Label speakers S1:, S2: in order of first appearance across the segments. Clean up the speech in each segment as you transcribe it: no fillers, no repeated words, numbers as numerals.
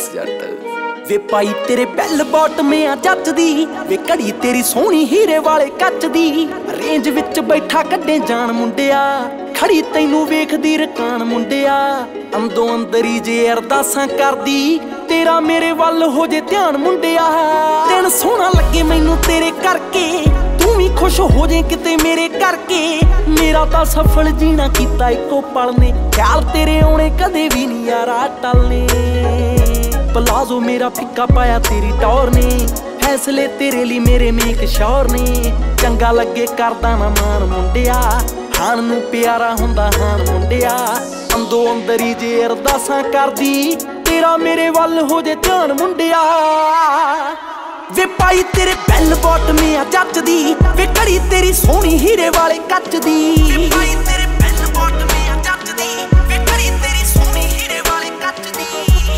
S1: yes ਜੱਟ ਵੇ ਪਾਈ ਤੇਰੇ ਬੈਲ ਬਾਟਮਿਆਂ ਜੱਜਦੀ ਵੇ ਘੜੀ ਤੇਰੀ ਸੋਹਣੀ ਹੀਰੇ ਵਾਲੇ ਕੱਚ ਦੀ ਰੇਂਜ ਵਿੱਚ ਬੈਠਾ ਕੱਢੇ ਜਾਣ ਮੁੰਡਿਆ ਖੜੀ ਤੈਨੂੰ ਵੇਖਦੀ ਰਕਾਨ ਮੁੰਡਿਆ ਅੰਦੋਂ ਅੰਦਰੀ ਜੇ ਅਰਦਾਸਾਂ ਕਰਦੀ ਤੇਰਾ ਮੇਰੇ ਵੱਲ ਹੋ ਜੇ ਧਿਆਨ ਮੁੰਡਿਆ ਦਿਨ ਸੋਹਣਾ ਲੱਗੇ ਮੈਨੂੰ ਤੇਰੇ ਕਰਕੇ ਤੂੰ ਵੀ ਖੁਸ਼ ਹੋ ਜੇ ਕਿਤੇ ਮੇਰੇ ਕਰਕੇ ਮੇਰਾ ਤਾਂ ਸਫਲ ਜੀਣਾ ਕੀਤਾ ਇੱਕੋ ਪਲ ਨੇ ਖਿਆਲ ਤੇਰੇ ਆਉਣੇ ਕਦੇ ਵੀ ਨਹੀਂ ਯਾਰਾ ਟਲਨੇ ਪਲਾਜ਼ੋ ਮੇਰਾ ਫਿੱਕਾ ਪਾਇਆ ਤੇਰੀ ਟੌਰ ਨੇ ਫੈਸਲੇ ਤੇਰੇ ਲਈ ਮੇਰੇ ਮੇਕ ਸ਼ੌਰ ਨੇ ਚੰਗਾ ਲੱਗੇ ਕਰਦਾ ਨਾ ਮਾਨ ਮੁੰਡਿਆ ਹਾਨ ਨੂੰ ਪਿਆਰਾ ਹੁੰਦਾ ਹਾਨ ਮੁੰਡਿਆ ਅੰਦੋਂ ਅੰਦਰੀ ਜੇ ਅਰਦਾਸਾਂ ਕਰਦੀ ਤੇਰਾ ਮੇਰੇ ਵੱਲ ਹੋ ਜੇ ਧਿਆਨ ਮੁੰਡਿਆ ਵੇ ਪਾਈ ਤੇਰੇ ਬੈਲ ਬਾਟਮਿਆਂ ਜੱਜਦੀ ਵੇ ਘੜੀ ਤੇਰੀ ਸੋਹਣੀ ਹੀਰੇ ਵਾਲੇ ਕੱਚ ਦੀ ਵੇ ਪਾਈ ਤੇਰੇ ਬੈਲ ਬਾਟਮਿਆਂ ਜੱਜਦੀ ਵੇ ਘੜੀ ਤੇਰੀ ਸੋਹਣੀ ਹੀਰੇ ਵਾਲੇ ਕੱਚ ਦੀ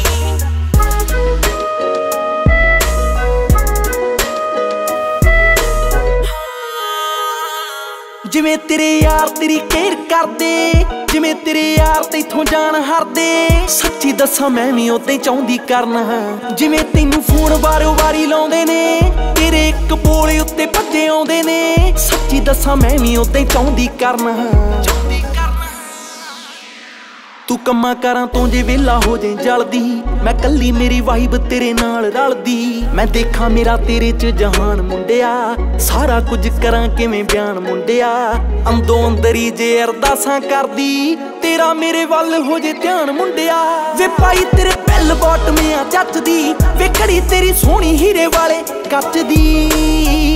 S1: ਜਿਵੇਂ ਤੇਰੇ ਯਾਰ ਤੇਰੀ ਕੇਅਰ ਕਰਦੇ ਜਿਵੇਂ ਤੇਰੇ ਯਾਰ ਤੈਥੋਂ ਜਾਣ ਹਰਦੇ ਸੱਚੀ ਦੱਸਾਂ ਮੈਂ ਵੀ ਉਦਾਂ ਹੀ ਚਾਹੁੰਦੀ ਕਰਨਾ ਜਿਵੇਂ ਤੈਨੂੰ ਫੋਨ ਵਾਰੋ ਵਾਰੀ ਲਾਉਂਦੇ ਨੇ ਤੇਰੇ ਇੱਕ ਬੋਲੇ ਉੱਤੇ ਭੱਜੇ ਆਉਂਦੇ ਨੇ ਸੱਚੀ ਦੱਸਾਂ ਮੈਂ ਵੀ ਉਦਾਂ ਹੀ ਚਾਹੁੰਦੀ ਕਰਨਾ ਤੂੰ ਕੰਮਾਂ ਕਾਰਾਂ ਤੋਂ ਜੇ ਵਿਹਲਾ ਹੋ ਜੇ ਜਲਦੀ ਮੈਂ ਕੱਲੀ ਮੇਰੀ ਵਾਈਬ ਤੇਰੇ ਨਾਲ ਰਲਦੀ ਮੈਂ ਦੇਖਾਂ ਮੇਰਾ ਤੇਰੇ ਚ ਜਹਾਨ ਮੁੰਡਿਆ ਸਾਰਾ ਕੁਝ ਕਰਾਂ ਕਿਵੇਂ ਬਿਆਨ ਮੁੰਡਿਆ ਅੰਦੋਂ ਅੰਦਰੀ ਜੇ ਅਰਦਾਸਾਂ ਕਰਦੀ ਤੇਰਾ ਮੇਰੇ ਵੱਲ ਹੋ ਜੇ ਧਿਆਨ ਮੁੰਡਿਆ ਵੇ ਪਾਈ ਤੇਰੇ ਬੈਲ ਬਾਟਮਿਆਂ ਜੱਜਦੀ ਵੇ ਘੜੀ ਤੇਰੀ ਸੋਹਣੀ ਹੀਰੇ ਵਾਲੇ ਕੱਚ ਦੀ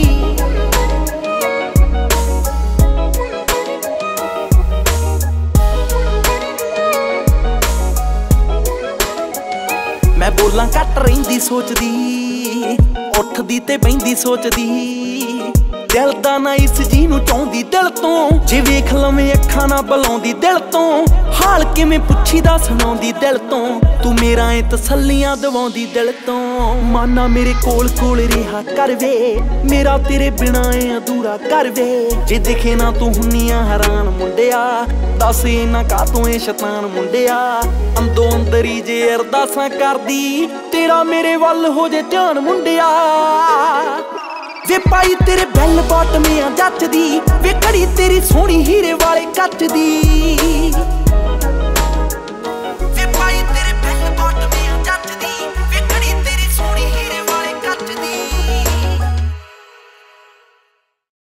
S1: ਮੈਂ ਬੋਲਾਂ ਘੱਟ ਰਹਿੰਦੀ ਸੋਚਦੀ ਉੱਠਦੀ ਤੇ ਬਹਿੰਦੀ ਸੋਚਦੀ ਦਿਲ ਦਾ ਨਾ ਇਸ ਜੀ ਨੂੰ ਚਾਹੁੰਦੀ ਦਿਲ ਤੋਂ ਜੇ ਵੇਖ ਲਵੇਂ ਅੱਖਾਂ ਨਾ ਬੁਲਾਉਂਦੀ ਦਿਲ ਤੋਂ ਹਾਲ ਕਿਵੇਂ ਪੁੱਛੀਦਾ ਸੁਣਾਉਂਦੀ ਦਿਲ ਤੋਂ ਤੂੰ ਮੇਰਾ ਏ ਤਸੱਲੀਆਂ ਦਵਾਉਂਦੀ ਦਿਲ ਤੋਂ ਮਾਨਾ ਮੇਰੇ ਕੋਲ ਕੋਲ ਰਿਹਾ ਕਰ ਵੇ ਮੇਰਾ ਤੇਰੇ ਬਿਨਾਂ ਏ ਅਧੂਰਾ ਕਰ ਵੇ ਜੇ ਦਿਖੇ ਨਾ ਤੂੰ ਹੁੰਨੀਆਂ ਹੈਰਾਨ ਮੁੰਡਿਆ ਦੱਸ ਇਹਨਾਂ ਕਾਤੋਂ ਏ ਸ਼ੈਤਾਨ ਮੁੰਡਿਆ ਅੰਦੋਂ ਅੰਦਰੀ ਜੇ ਅਰਦਾਸਾਂ ਕਰਦੀ ਤੇਰਾ ਮੇਰੇ ਵੱਲ ਹੋ ਜੇ ਧਿਆਨ ਮੁੰਡਿਆ ਵੇ ਪਾਈ ਤੇਰੇ ਬੈਲ ਬਾਟਮਿਆਂ ਜੱਜਦੀ ਵੇ ਘੜੀ ਤੇਰੀ ਸੋਹਣੀ ਹੀਰੇ ਵਾਲੇ ਕੱਚ ਦੀ